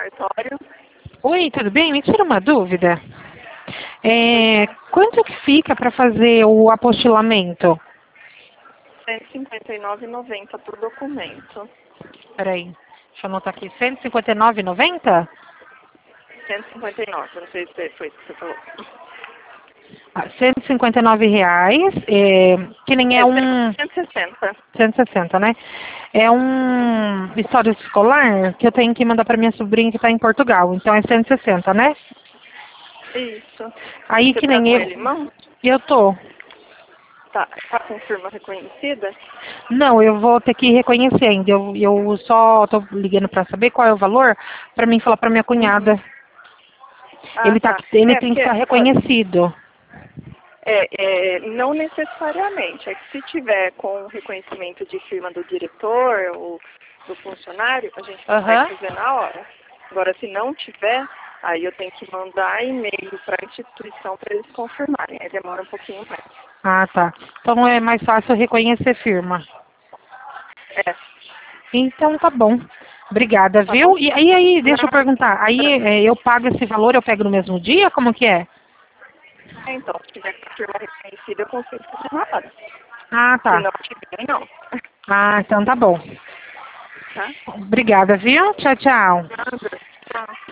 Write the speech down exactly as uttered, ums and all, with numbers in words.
cartório. Oi, tudo bem? Me tira uma dúvida. É, quanto que fica para fazer o apostilamento? cento e cinquenta e nove reais e noventa centavos por documento. Peraí, deixa eu anotar aqui. cento e cinquenta e nove reais e noventa centavos? cento e cinquenta e nove, não sei se foi isso que você falou. Ah, cento e cinquenta e nove reais, é, que nem é É, um... cento e sessenta. cento e sessenta, né? É um história escolar que eu tenho que mandar para minha sobrinha que está em Portugal. Então é cento e sessenta, né? Isso. Aí Você que tá nem com eu... ele em mão? Eu tô. Tá. Tá com firma reconhecida? Não, eu vou ter que reconhecer ainda. Eu, eu só tô ligando para saber qual é o valor para mim falar para minha Uhum. cunhada. Ah, Ele, tá, tá. ele É, tem que porque, estar ó, reconhecido. é, é, não necessariamente. É que se tiver com reconhecimento de firma do diretor ou do funcionário, a gente consegue Aham. fazer na hora. Agora, se não tiver, aí eu tenho que mandar e-mail para a instituição para eles confirmarem. Aí demora um pouquinho mais. Ah, tá. Então é mais fácil reconhecer firma. É, Então tá bom. Obrigada, tá bom? viu? E aí, aí, deixa eu Nada. perguntar. Aí é, eu pago esse valor, eu pego no mesmo dia? Como que é? É, então, se tiver com a firma reconhecida, eu consigo fazer na hora. Ah, Se tá. não tiver, não. Ah, então tá bom. Tá? Obrigada, viu? Tchau, tchau. Nada. Tchau.